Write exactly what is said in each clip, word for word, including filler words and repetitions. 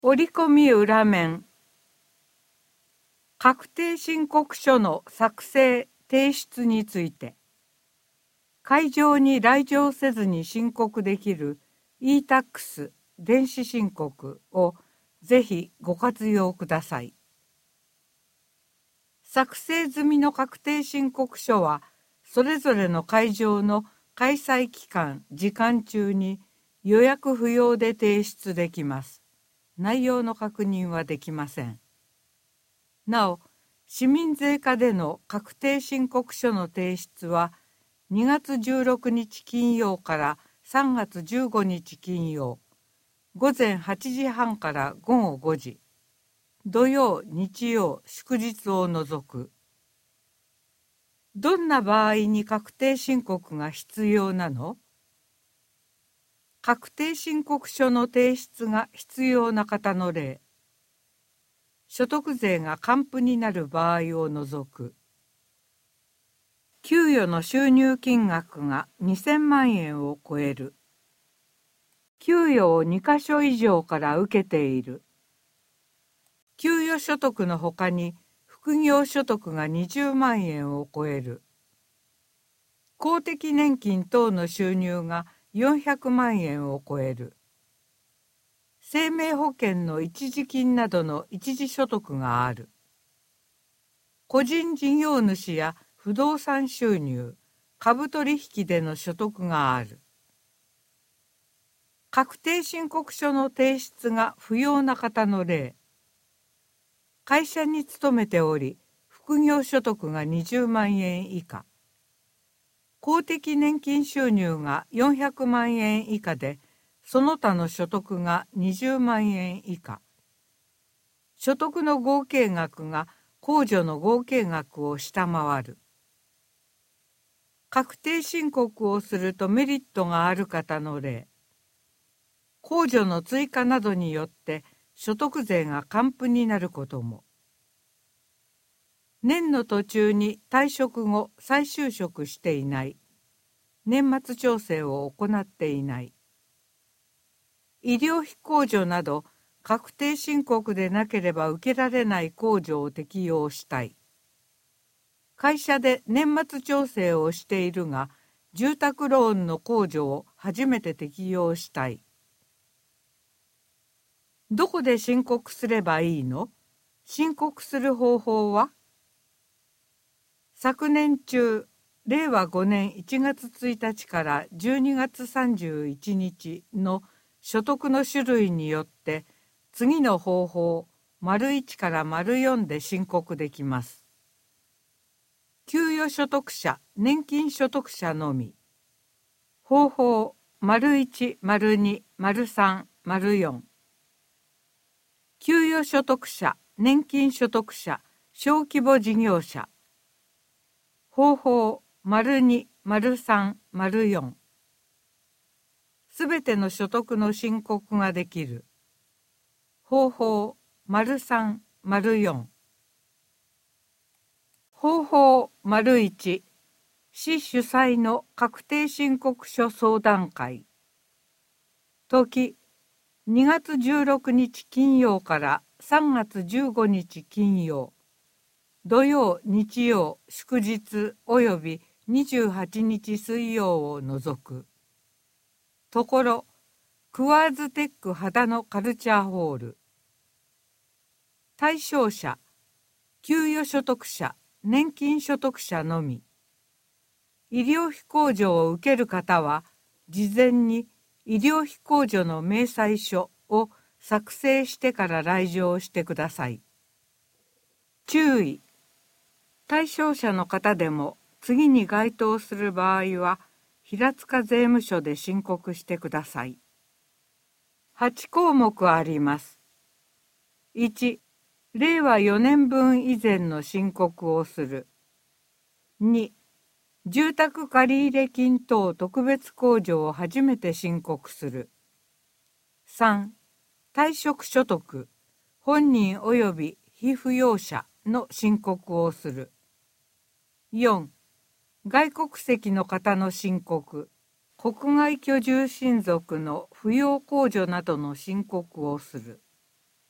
折り込み裏面。確定申告書の作成・提出について、会場に来場せずに申告できる イータックス 電子申告をぜひご活用ください。作成済みの確定申告書は、それぞれの会場の開催期間・時間中に予約不要で提出できます。内容の確認はできません。なお、市民税課での確定申告書の提出はにがつじゅうろくにち金曜からさんがつじゅうごにち金曜、午前はちじはんからごごごじ、土曜、日曜、祝日を除く。どんな場合に確定申告が必要なの？確定申告書の提出が必要な方の例。所得税が還付になる場合を除く。給与の収入金額がにせんまんえんを超える。給与をにかしょ以上から受けている。給与所得のほかに副業所得がにじゅうまんえんを超える。公的年金等の収入がよんひゃくまんえんを超える。生命保険の一時金などの一時所得がある。個人事業主や不動産収入、株取引での所得がある。確定申告書の提出が不要な方の例。会社に勤めており、副業所得がにじゅうまんえん以下。公的年金収入がよんひゃくまんえん以下で、その他の所得がにじゅうまんえん以下。所得の合計額が控除の合計額を下回る。確定申告をするとメリットがある方の例。控除の追加などによって所得税が還付になることも。年の途中に退職後再就職していない。年末調整を行っていない。医療費控除など確定申告でなければ受けられない控除を適用したい。会社で年末調整をしているが、住宅ローンの控除を初めて適用したい。どこで申告すればいいの？申告する方法は？昨年中、れいわごねんいちがつついたちからじゅうにがつさんじゅういちにちの所得の種類によって次の方法丸いちから丸よんで申告できます。給与所得者、年金所得者のみ。方法丸いち、丸に、丸さん、丸よん。給与所得者、年金所得者、小規模事業者。方法丸に、丸さん、丸よん。すべての所得の申告ができる。方法丸さん、丸よん。方法丸いち、市主催の確定申告書相談会。時、にがつじゅうろくにち金曜からさんがつじゅうごにち金曜。土曜、日曜、祝日およびにじゅうはちにち水曜を除く。ところ、クワーズテック秦野カルチャーホール。対象者、給与所得者、年金所得者のみ。医療費控除を受ける方は、事前に医療費控除の明細書を作成してから来場してください。注意。対象者の方でも次に該当する場合は平塚税務署で申告してください。はちこうもくあります。いち、れいわよねんぶん以前の申告をする。に、住宅借入金等特別控除を初めて申告する。さん、退職所得、本人及び被扶養者の申告をする。よん、外国籍の方の申告、国外居住親族の扶養控除などの申告をする。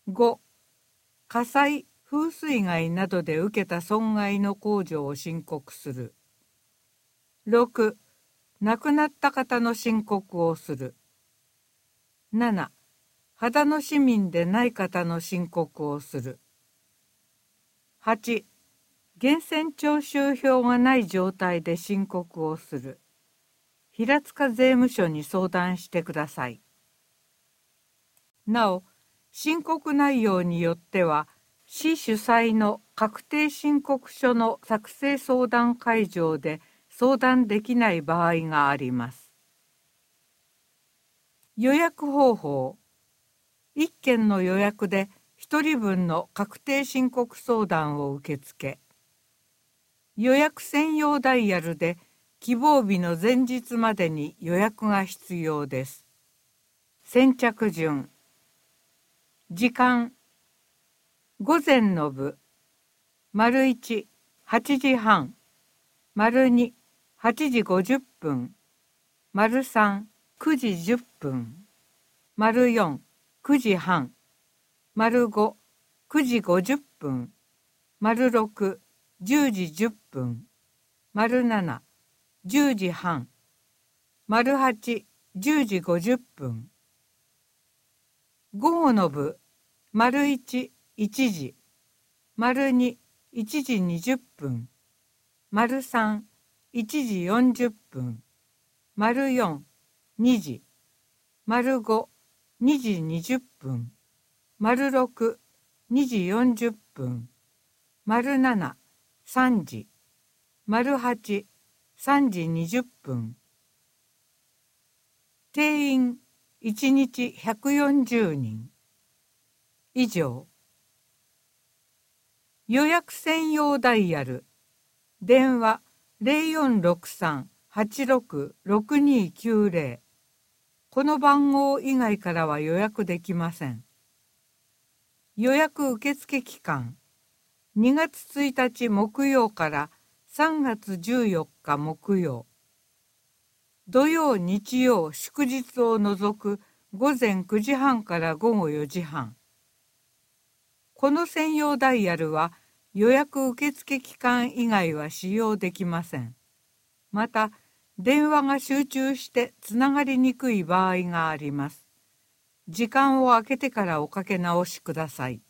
ご、火災、風水害などで受けた損害の控除を申告する。ろく、亡くなった方の申告をする。なな、秦野市民でない方の申告をする。はち、源泉徴収票がない状態で申告をする。平塚税務署に相談してください。なお、申告内容によっては、市主催の確定申告書の作成相談会場で相談できない場合があります。予約方法。いっけんの予約でひとりぶんの確定申告相談を受け付け、予約専用ダイヤルで希望日の前日までに予約が必要です。先着順。時間。午前の部。丸いち、はちじはん。丸に、はちじごじゅっぷん。丸さん、くじじゅっぷん。丸よん、くじはん。丸ご、くじごじゅっぷん。丸ろく、じゅうじじゅっぷん。丸なな、じゅうじはん。丸はち、じゅうじごじゅっぷん。午後の部。丸いち、いちじ。丸に、いちじにじゅっぷん。丸さん、いちじよんじゅっぷん。丸よん、にじ。丸ご、にじにじゅっぷん。丸ろく、にじよんじゅっぷん。丸なな、さんじ。丸はち、さんじにじゅっぷん。定員いちにちひゃくよんじゅうにん。以上。予約専用ダイヤル。電話 ゼロよんろくさん はちろく ろくにきゅうゼロ。この番号以外からは予約できません。予約受付期間。にがつついたち木曜からさんがつじゅうよっか木曜。土曜、日曜、祝日を除く午前くじはんから午後よじはん。この専用ダイヤルは予約受付期間以外は使用できません。また、電話が集中してつながりにくい場合があります。時間を空けてからおかけ直しください。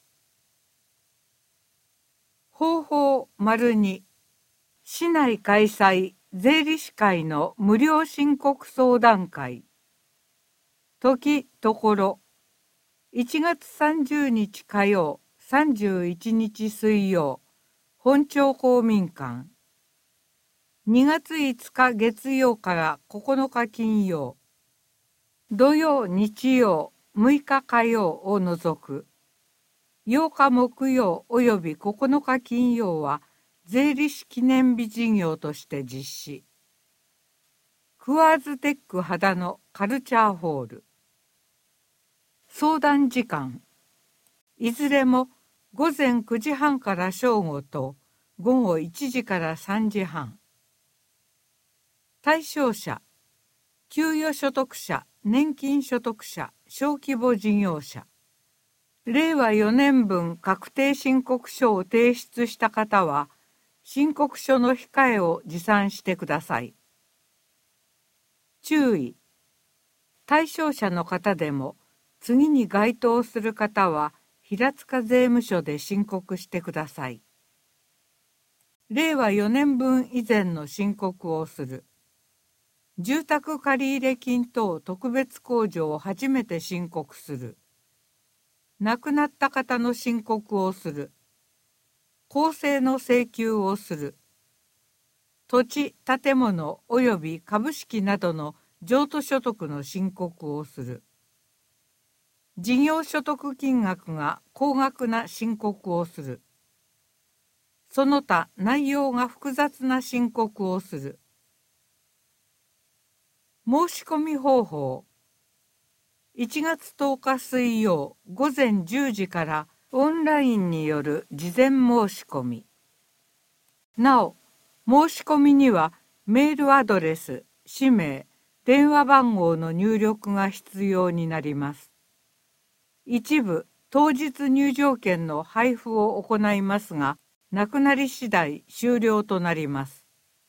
方法丸に、市内開催税理士会の無料申告相談会。時ところ、いちがつさんじゅうにち火曜、さんじゅういちにち水曜、本町公民館。にがついつか月曜からここのか金曜、土曜、日曜、むいか火曜を除く、ようか木曜およびここのか金曜は税理士記念日事業として実施。クワーズテック秦野カルチャーホール。相談時間。いずれも午前くじはんから正午と午後いちじからさんじはん。対象者。給与所得者、年金所得者、小規模事業者。れいわよねんぶん確定申告書を提出した方は、申告書の控えを持参してください。注意。対象者の方でも、次に該当する方は、平塚税務署で申告してください。れいわよねんぶん以前の申告をする。住宅借入金等特別控除を初めて申告する。亡くなった方の申告をする。公正の請求をする。土地、建物及び株式などの譲渡所得の申告をする。事業所得金額が高額な申告をする。その他内容が複雑な申告をする。申し込み方法。いちがつとおか水曜午前じゅうじからオンラインによる事前申し込み。なお、申し込みにはメールアドレス、氏名、電話番号の入力が必要になります。一部当日入場券の配布を行いますが、なくなり次第終了となります。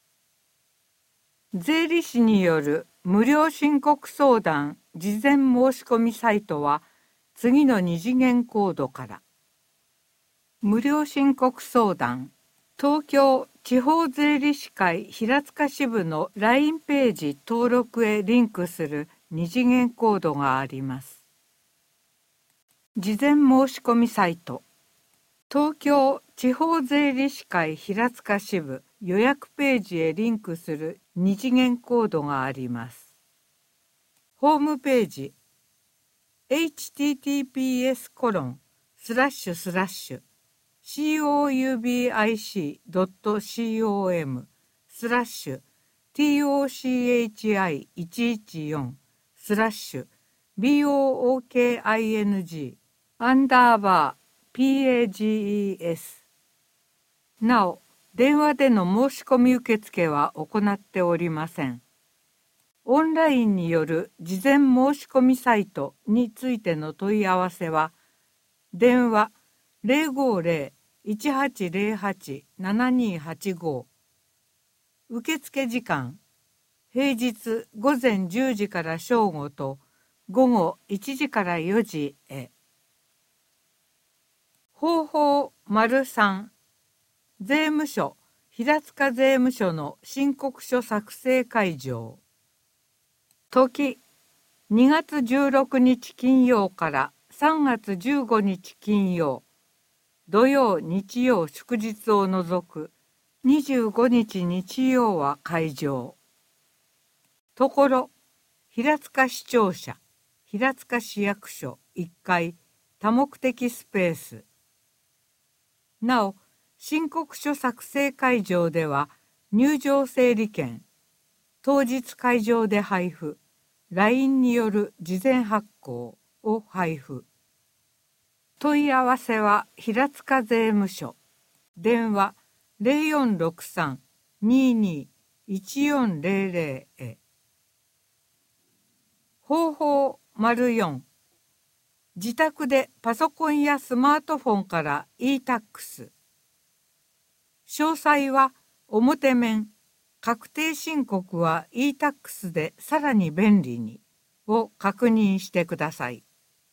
税理士による無料申告相談事前申し込みサイトは次の二次元コードから。無料申告相談、東京地方税理士会平塚支部の ライン ページ登録へリンクする二次元コードがあります。事前申し込みサイト、東京地方税理士会平塚支部予約ページへリンクする二次元コードがあります。ホームページ エイチティーティーピーエスコロンスラッシュスラッシュ coubic.com スラッシュ tochi114 スラッシュ boking アンダーバー pages。 なお、電話での申し込み受付は行っておりません。オンラインによる事前申し込みサイトについての問い合わせは、電話 ゼロごゼロ いちはちゼロはち ななにはちご、受付時間、平日午前じゅうじから正午と午後いちじからよじへ。方法 さん、税務署平塚税務署の申告書作成会場。時、にがつじゅうろくにち金曜からさんがつじゅうごにち金曜、土曜日曜祝日を除くにじゅうごにち日曜は会場。ところ、平塚市庁舎、平塚市役所いっかい多目的スペース。なお、申告書作成会場では入場整理券、当日会場で配布、ライン による事前発行を配布。問い合わせは平塚税務署、電話 ゼロよんろくさん にーにー いちよんゼロゼロ へ。方法 よん、自宅でパソコンやスマートフォンから e-タックス。詳細は表面、確定申告は e-タックス でさらに便利にを確認してください。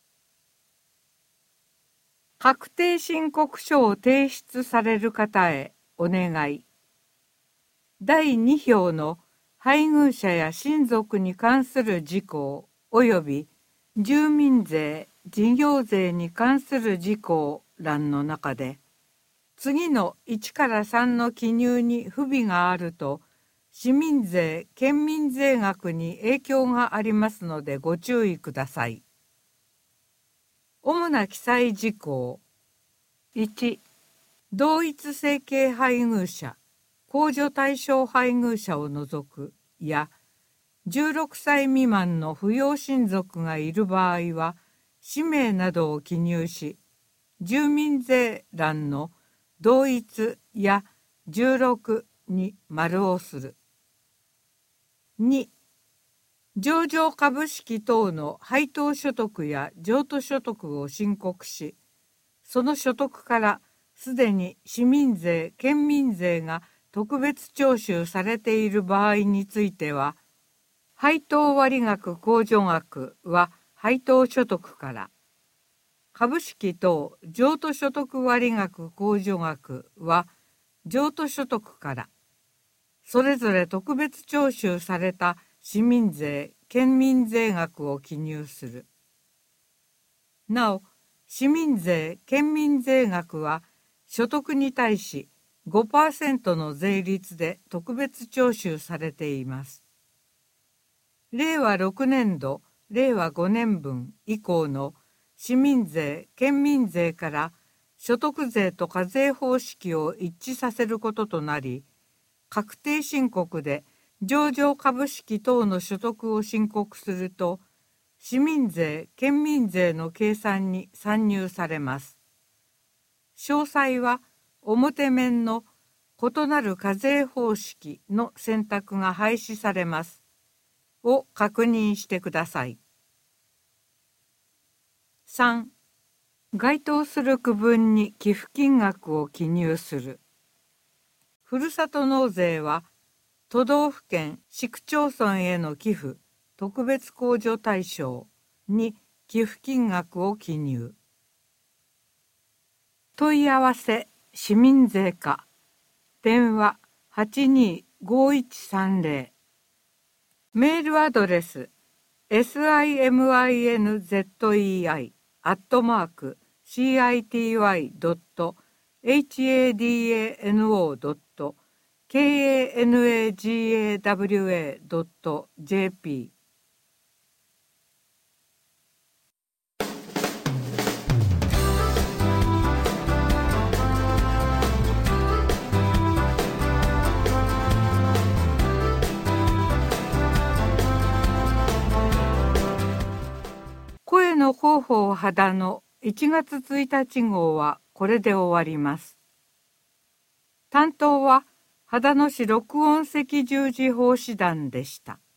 確定申告書を提出される方へお願い。だいに票の配偶者や親族に関する事項及び住民税、事業税に関する事項欄の中で、次のいちからさんの記入に不備があると、市民税、県民税額に影響がありますのでご注意ください。主な記載事項。いち、同一生計配偶者、控除対象配偶者を除くや、じゅうろくさい未満の扶養親族がいる場合は、氏名などを記入し、住民税欄の同一やじゅうろくに丸をする。に、上場株式等の配当所得や譲渡所得を申告し、その所得からすでに市民税、県民税が特別徴収されている場合については、配当割額控除額は配当所得から、株式等譲渡所得割額控除額は譲渡所得から、それぞれ特別徴収された市民税、県民税額を記入する。なお、市民税、県民税額は所得に対し ごパーセント の税率で特別徴収されています。れいわろくねんど、れいわごねんぶん以降の市民税、県民税から所得税と課税方式を一致させることとなり、確定申告で上場株式等の所得を申告すると、市民税、県民税の計算に算入されます。詳細は表面の異なる課税方式の選択が廃止されます。を確認してください。さん、 該当する区分に寄付金額を記入する。ふるさと納税は、都道府県市区町村への寄付特別控除対象に寄付金額を記入。問い合わせ市民税課電話 はちにーごいちさんぜろ メールアドレス シミンゼイ アットマーク シーアイティーワイ ドット ハド ドット ケーエーエヌエージーエーダブリューエー ドット ジェーピー。声の広報肌のいちがつついたち号はこれで終わります。担当は秦野市録音赤十字奉仕団でした。